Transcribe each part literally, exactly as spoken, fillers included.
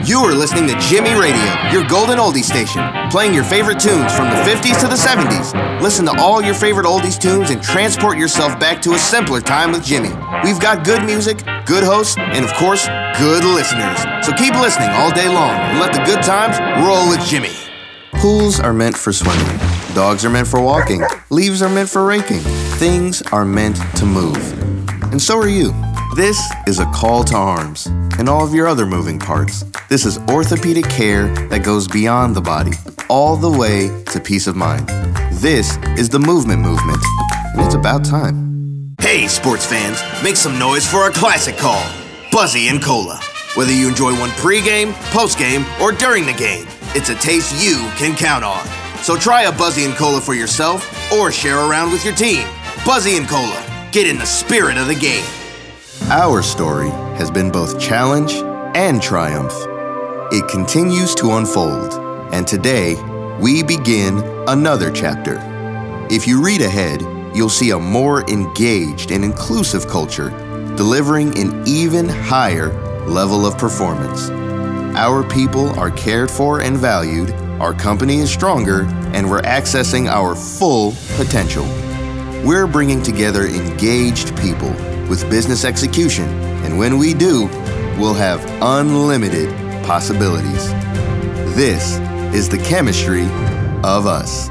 You are listening to Jimmy Radio, your golden oldie station, playing your favorite tunes from the fifties to the seventies. Listen to all your favorite oldies tunes and transport yourself back to a simpler time with Jimmy. We've got good music, good hosts, and of course, good listeners. So keep listening all day long and let the good times roll with Jimmy. Pools are meant for swimming. Dogs are meant for walking. Leaves are meant for raking. Things are meant to move. And so are you. This is a call to arms and all of your other moving parts. This is orthopedic care that goes beyond the body, all the way to peace of mind. This is the Movement Movement, and it's about time. Hey, sports fans, make some noise for our classic call, Buzzy and Cola. Whether you enjoy one pregame, postgame, or during the game, it's a taste you can count on. So try a Buzzy and Cola for yourself or share around with your team. Buzzy and Cola, get in the spirit of the game. Our story has been both challenge and triumph. It continues to unfold, and today we begin another chapter. If you read ahead, you'll see a more engaged and inclusive culture delivering an even higher level of performance. Our people are cared for and valued, our company is stronger, and we're accessing our full potential. We're bringing together engaged people with business execution, and when we do, we'll have unlimited possibilities. This is the chemistry of us.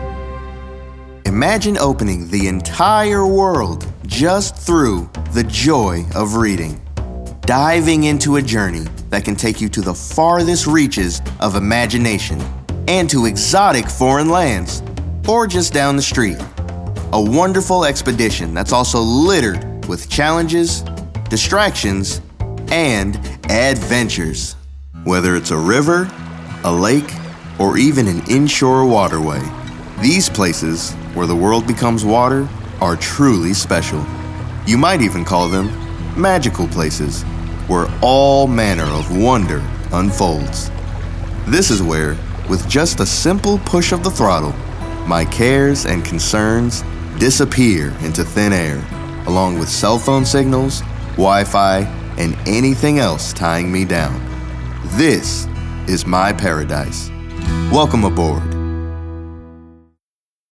Imagine opening the entire world just through the joy of reading, diving into a journey that can take you to the farthest reaches of imagination and to exotic foreign lands, or just down the street. A wonderful expedition that's also littered with challenges, distractions, and adventures. Whether it's a river, a lake, or even an inshore waterway, these places where the world becomes water are truly special. You might even call them magical places where all manner of wonder unfolds. This is where, with just a simple push of the throttle, my cares and concerns disappear into thin air, along with cell phone signals, Wi-Fi, and anything else tying me down. This is my paradise. Welcome aboard.